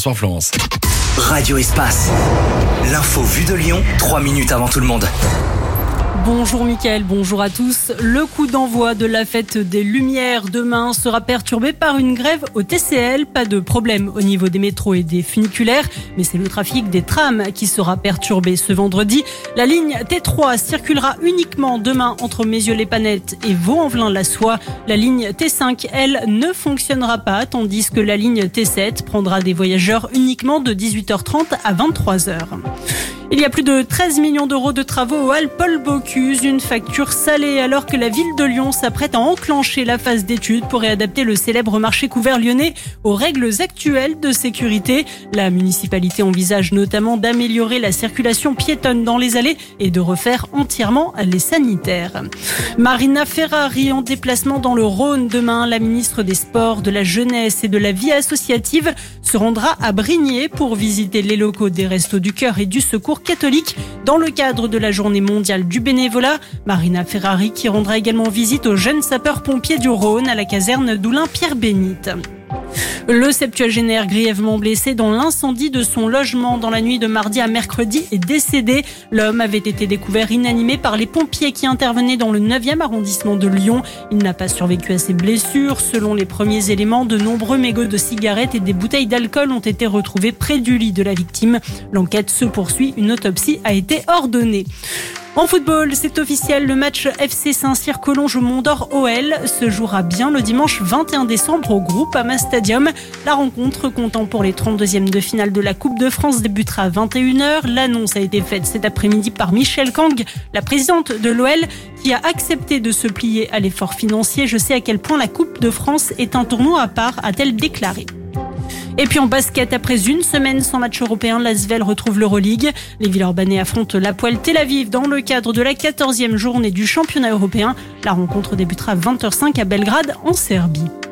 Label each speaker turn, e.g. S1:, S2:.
S1: Bonsoir Florence.
S2: Radio Espace. L'info vue de Lyon, 3 minutes avant tout le monde.
S3: Bonjour Mickaël, bonjour à tous. Le coup d'envoi de la fête des Lumières demain sera perturbé par une grève au TCL. Pas de problème au niveau des métros et des funiculaires, mais c'est le trafic des trams qui sera perturbé ce vendredi. La ligne T3 circulera uniquement demain entre Mézieux-les-Panettes et Vaux-en-Velin-la-Soie. La ligne T5, elle, ne fonctionnera pas, tandis que la ligne T7 prendra des voyageurs uniquement de 18h30 à 23h. Il y a plus de 13 millions d'euros de travaux au Halles Paul Bocuse, une facture salée alors que la ville de Lyon s'apprête à enclencher la phase d'étude pour réadapter le célèbre marché couvert lyonnais aux règles actuelles de sécurité. La municipalité envisage notamment d'améliorer la circulation piétonne dans les allées et de refaire entièrement les sanitaires. Marina Ferrari en déplacement dans le Rhône demain. La ministre des Sports, de la Jeunesse et de la Vie associative se rendra à Brignais pour visiter les locaux des Restos du Cœur et du Secours catholique dans le cadre de la journée mondiale du bénévolat. Marina Ferrari qui rendra également visite aux jeunes sapeurs-pompiers du Rhône à la caserne d'Oulin-Pierre-Bénite. Le septuagénaire grièvement blessé dans l'incendie de son logement dans la nuit de mardi à mercredi est décédé. L'homme avait été découvert inanimé par les pompiers qui intervenaient dans le 9e arrondissement de Lyon. Il n'a pas survécu à ses blessures. Selon les premiers éléments, de nombreux mégots de cigarettes et des bouteilles d'alcool ont été retrouvés près du lit de la victime. L'enquête se poursuit. Une autopsie a été ordonnée. En football, c'est officiel, le match FC Saint-Cyr-Collonges Mont-d'Or-OL se jouera bien le dimanche 21 décembre au Groupama Stadium. La rencontre comptant pour les 32e de finale de la Coupe de France débutera à 21h. L'annonce a été faite cet après-midi par Michel Kang, la présidente de l'OL, qui a accepté de se plier à l'effort financier. Je sais à quel point la Coupe de France est un tournoi à part, a-t-elle déclaré. Et puis en basket, après une semaine sans match européen, l'Asvel retrouve l'Euroleague. Les Villeurbanais affrontent l'Hapoel Tel Aviv dans le cadre de la 14e journée du championnat européen. La rencontre débutera à 20h05 à Belgrade, en Serbie.